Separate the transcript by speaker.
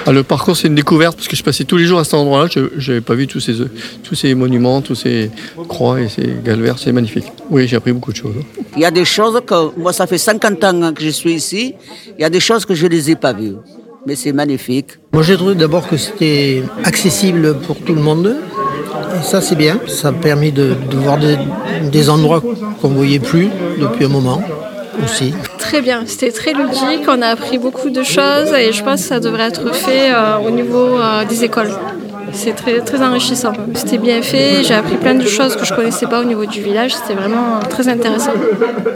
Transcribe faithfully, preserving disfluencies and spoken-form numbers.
Speaker 1: Ah, le parcours, c'est une découverte parce que je passais tous les jours à cet endroit-là. Je n'avais pas vu tous ces, tous ces monuments, tous ces croix et ces galères. C'est magnifique. Oui, j'ai appris beaucoup de choses.
Speaker 2: Il y a des choses que, moi, ça fait cinquante ans que je suis ici. Il y a des choses que je ne les ai pas vues. Mais c'est magnifique.
Speaker 3: Moi, j'ai trouvé d'abord que c'était accessible pour tout le monde. Et ça, c'est bien. Ça a permis de, de voir des, des endroits qu'on ne voyait plus depuis un moment aussi.
Speaker 4: Très bien, c'était très ludique, on a appris beaucoup de choses et je pense que ça devrait être fait euh, au niveau euh, des écoles. C'est très, très enrichissant. C'était bien fait, j'ai appris plein de choses que je ne connaissais pas au niveau du village, c'était vraiment très intéressant.